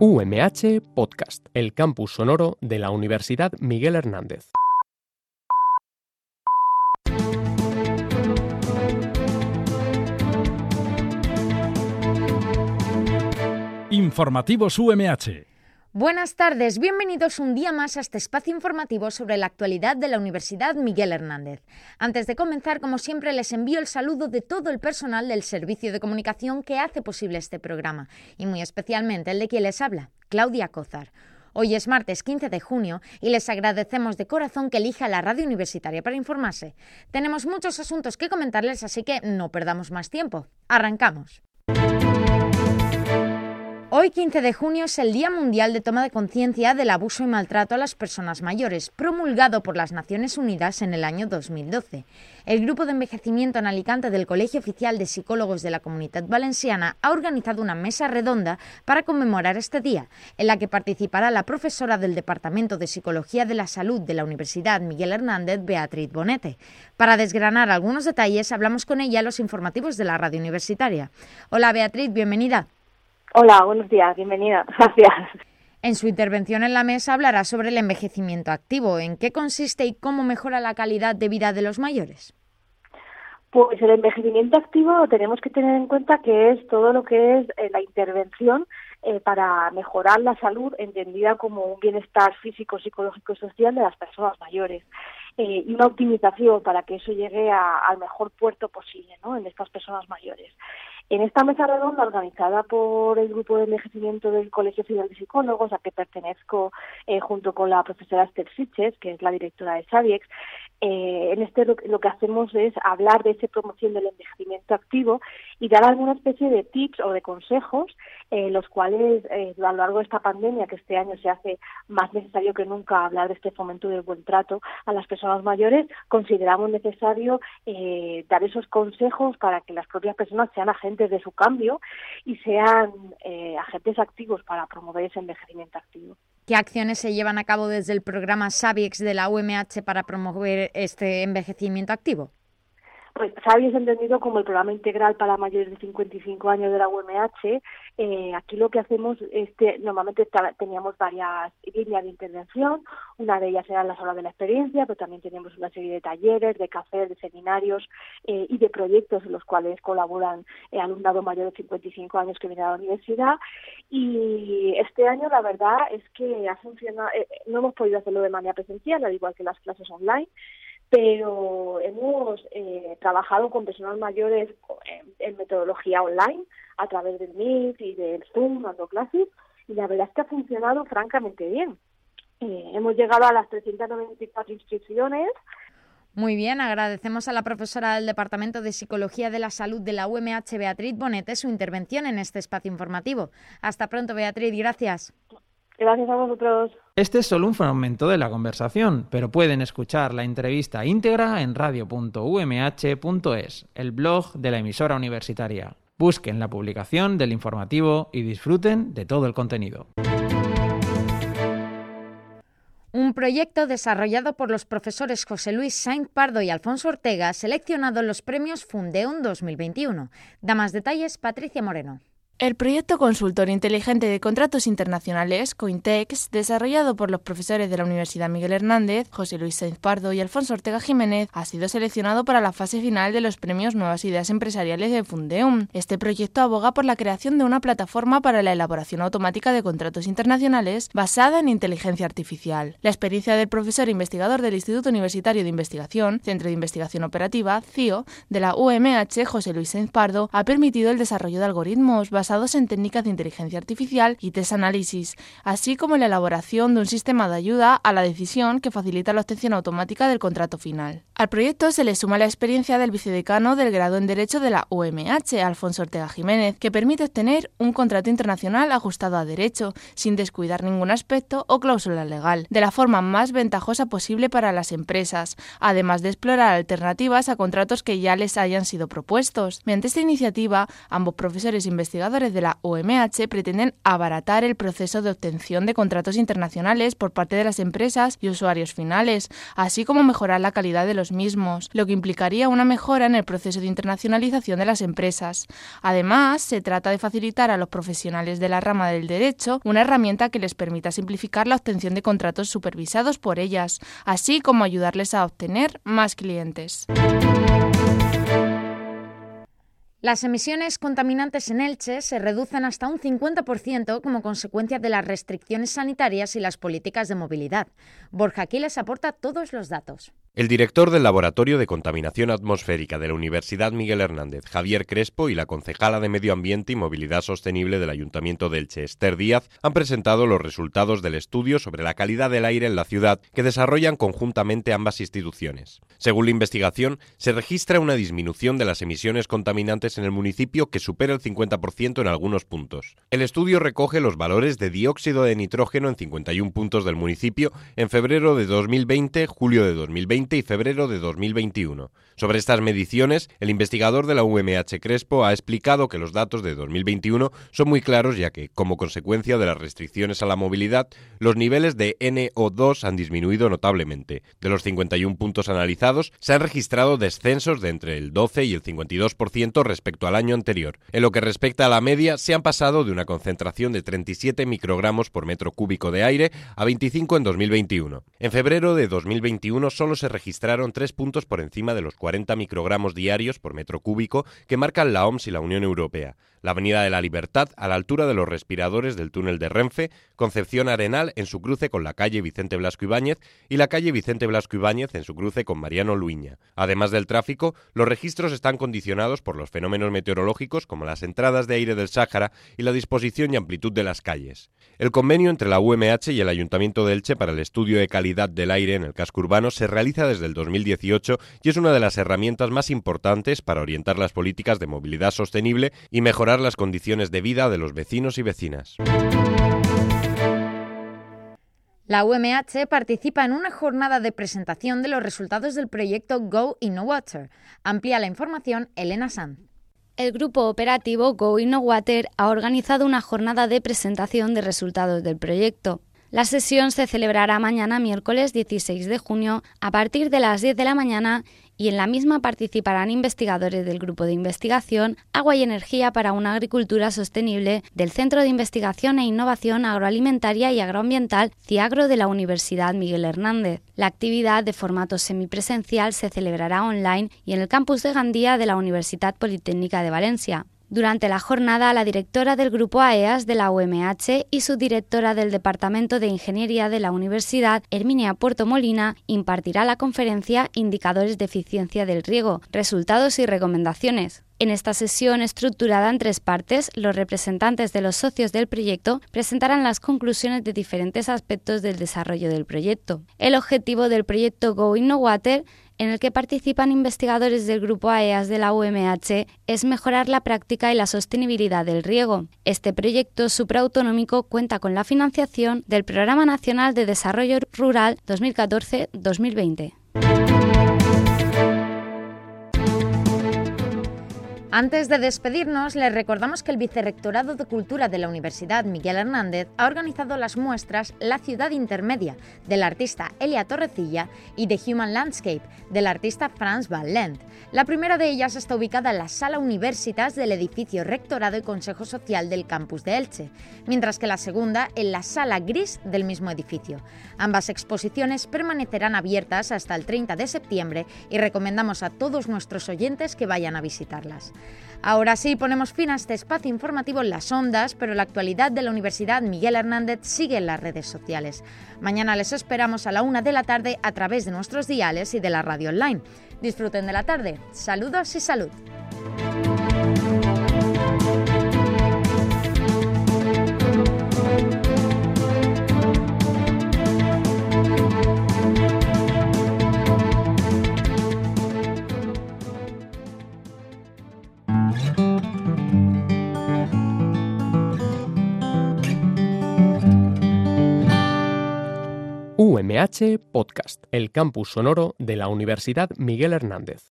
UMH Podcast, el campus sonoro de la Universidad Miguel Hernández. Informativos UMH. Buenas tardes, bienvenidos un día más a este espacio informativo sobre la actualidad de la Universidad Miguel Hernández. Antes de comenzar, como siempre, les envío el saludo de todo el personal del Servicio de Comunicación que hace posible este programa, y muy especialmente el de quien les habla, Claudia Cózar. Hoy es martes 15 de junio y les agradecemos de corazón que elija la radio universitaria para informarse. Tenemos muchos asuntos que comentarles, así que no perdamos más tiempo. Arrancamos. Hoy, 15 de junio, es el Día Mundial de Toma de Conciencia del Abuso y Maltrato a las Personas Mayores, promulgado por las Naciones Unidas en el año 2012. El Grupo de Envejecimiento en Alicante del Colegio Oficial de Psicólogos de la Comunitat Valenciana ha organizado una mesa redonda para conmemorar este día, en la que participará la profesora del Departamento de Psicología de la Salud de la Universidad Miguel Hernández, Beatriz Bonete. Para desgranar algunos detalles, hablamos con ella en los informativos de la radio universitaria. Hola Beatriz, bienvenida. Hola, buenos días, bienvenida, gracias. En su intervención en la mesa hablará sobre el envejecimiento activo. ¿En qué consiste y cómo mejora la calidad de vida de los mayores? Pues el envejecimiento activo tenemos que tener en cuenta que es todo lo que es la intervención para mejorar la salud, entendida como un bienestar físico, psicológico y social de las personas mayores. Y una optimización para que eso llegue al mejor puerto posible, ¿no?, en estas personas mayores. En esta mesa redonda, organizada por el Grupo de Envejecimiento del Colegio Oficial de Psicólogos, a que pertenezco junto con la profesora Esther Sitges, que es la directora de SABIEX, lo que hacemos es hablar de esa promoción del envejecimiento activo y dar alguna especie de tips o de consejos, los cuales a lo largo de esta pandemia, que este año se hace más necesario que nunca hablar de este fomento del buen trato a las personas mayores, consideramos necesario dar esos consejos para que las propias personas sean agentes de su cambio y sean agentes activos para promover ese envejecimiento activo. ¿Qué acciones se llevan a cabo desde el programa SABIEX de la UMH para promover este envejecimiento activo? Pues SABIEX es entendido como el programa integral para mayores de 55 años de la UMH. Aquí lo que hacemos es que normalmente teníamos varias líneas de intervención. Una de ellas eran las horas de la experiencia, pero también tenemos una serie de talleres, de cafés, de seminarios y de proyectos en los cuales colaboran alumnado mayor de 55 años que viene a la universidad. Y este año la verdad es que ha funcionado. No hemos podido hacerlo de manera presencial, al igual que las clases online, pero hemos trabajado con personas mayores en metodología online a través del Meet y del Zoom, dando clases, y la verdad es que ha funcionado francamente bien. Hemos llegado a las 394 inscripciones. Muy bien, agradecemos a la profesora del Departamento de Psicología de la Salud de la UMH, Beatriz Bonete, su intervención en este espacio informativo. Hasta pronto, Beatriz, gracias. Gracias a vosotros. Este es solo un fragmento de la conversación, pero pueden escuchar la entrevista íntegra en radio.umh.es, el blog de la emisora universitaria. Busquen la publicación del informativo y disfruten de todo el contenido. Un proyecto desarrollado por los profesores José Luis Sainz Pardo y Alfonso Ortega, seleccionado en los premios Fundeum 2021. Da más detalles Patricia Moreno. El proyecto consultor inteligente de contratos internacionales, Cointex, desarrollado por los profesores de la Universidad Miguel Hernández, José Luis Sainz Pardo y Alfonso Ortega Jiménez, ha sido seleccionado para la fase final de los premios Nuevas Ideas Empresariales de Fundeum. Este proyecto aboga por la creación de una plataforma para la elaboración automática de contratos internacionales basada en inteligencia artificial. La experiencia del profesor e investigador del Instituto Universitario de Investigación, Centro de Investigación Operativa, CIO, de la UMH, José Luis Sainz Pardo, ha permitido el desarrollo de algoritmos basados en técnicas de inteligencia artificial y test análisis, así como la elaboración de un sistema de ayuda a la decisión que facilita la obtención automática del contrato final. Al proyecto se le suma la experiencia del vicedecano del grado en Derecho de la UMH, Alfonso Ortega Jiménez, que permite obtener un contrato internacional ajustado a derecho, sin descuidar ningún aspecto o cláusula legal, de la forma más ventajosa posible para las empresas, además de explorar alternativas a contratos que ya les hayan sido propuestos. Mediante esta iniciativa, ambos profesores investigadores investigadores de la UMH pretenden abaratar el proceso de obtención de contratos internacionales por parte de las empresas y usuarios finales, así como mejorar la calidad de los mismos, lo que implicaría una mejora en el proceso de internacionalización de las empresas. Además, se trata de facilitar a los profesionales de la rama del derecho una herramienta que les permita simplificar la obtención de contratos supervisados por ellas, así como ayudarles a obtener más clientes. Las emisiones contaminantes en Elche se reducen hasta un 50% como consecuencia de las restricciones sanitarias y las políticas de movilidad. Borja Aquiles aporta todos los datos. El director del Laboratorio de Contaminación Atmosférica de la Universidad Miguel Hernández, Javier Crespo, y la concejala de Medio Ambiente y Movilidad Sostenible del Ayuntamiento de Elche, Esther Díaz, han presentado los resultados del estudio sobre la calidad del aire en la ciudad que desarrollan conjuntamente ambas instituciones. Según la investigación, se registra una disminución de las emisiones contaminantes en el municipio que supera el 50% en algunos puntos. El estudio recoge los valores de dióxido de nitrógeno en 51 puntos del municipio en febrero de 2020, julio de 2020 y febrero de 2021. Sobre estas mediciones, el investigador de la UMH Crespo ha explicado que los datos de 2021 son muy claros, ya que, como consecuencia de las restricciones a la movilidad, los niveles de NO2 han disminuido notablemente. De los 51 puntos analizados, se han registrado descensos de entre el 12 y el 52% respecto al año anterior. En lo que respecta a la media, se han pasado de una concentración de 37 microgramos por metro cúbico de aire a 25 en 2021. En febrero de 2021 solo se registraron 3 puntos por encima de los 40 microgramos diarios por metro cúbico que marcan la OMS y la Unión Europea. La Avenida de la Libertad, a la altura de los respiradores del túnel de Renfe, Concepción Arenal en su cruce con la calle Vicente Blasco Ibáñez y la calle Vicente Blasco Ibáñez en su cruce con Mariano Luiña. Además del tráfico, los registros están condicionados por los fenómenos meteorológicos como las entradas de aire del Sáhara y la disposición y amplitud de las calles. El convenio entre la UMH y el Ayuntamiento de Elche para el estudio de calidad del aire en el casco urbano se realiza desde el 2018 y es una de las herramientas más importantes para orientar las políticas de movilidad sostenible y mejorar las condiciones de vida de los vecinos y vecinas. La UMH participa en una jornada de presentación de los resultados del proyecto Go InnoWater. Amplía la información Elena Sanz. El grupo operativo Go InnoWater ha organizado una jornada de presentación de resultados del proyecto. La sesión se celebrará mañana, miércoles 16 de junio, a partir de las 10 de la mañana y en la misma participarán investigadores del Grupo de Investigación Agua y Energía para una Agricultura Sostenible del Centro de Investigación e Innovación Agroalimentaria y Agroambiental CIAGRO de la Universidad Miguel Hernández. La actividad de formato semipresencial se celebrará online y en el campus de Gandía de la Universidad Politécnica de Valencia. Durante la jornada, la directora del Grupo AEAS de la UMH y subdirectora del Departamento de Ingeniería de la Universidad, Herminia Puerto Molina, impartirá la conferencia Indicadores de Eficiencia del Riego, Resultados y Recomendaciones. En esta sesión, estructurada en 3 partes, los representantes de los socios del proyecto presentarán las conclusiones de diferentes aspectos del desarrollo del proyecto. El objetivo del proyecto Go InnoWater, en el que participan investigadores del Grupo AEAS de la UMH, es mejorar la práctica y la sostenibilidad del riego. Este proyecto supraautonómico cuenta con la financiación del Programa Nacional de Desarrollo Rural 2014-2020. Antes de despedirnos, les recordamos que el Vicerrectorado de Cultura de la Universidad Miguel Hernández ha organizado las muestras La Ciudad Intermedia, del artista Elia Torrecilla, y The Human Landscape, del artista Frans van Lent. La primera de ellas está ubicada en la Sala Universitas del edificio Rectorado y Consejo Social del campus de Elche, mientras que la segunda en la Sala Gris del mismo edificio. Ambas exposiciones permanecerán abiertas hasta el 30 de septiembre y recomendamos a todos nuestros oyentes que vayan a visitarlas. Ahora sí, ponemos fin a este espacio informativo en las ondas, pero la actualidad de la Universidad Miguel Hernández sigue en las redes sociales. Mañana les esperamos a la 1 de la tarde a través de nuestros diales y de la radio online. Disfruten de la tarde. Saludos y salud. UMH Podcast, el campus sonoro de la Universidad Miguel Hernández.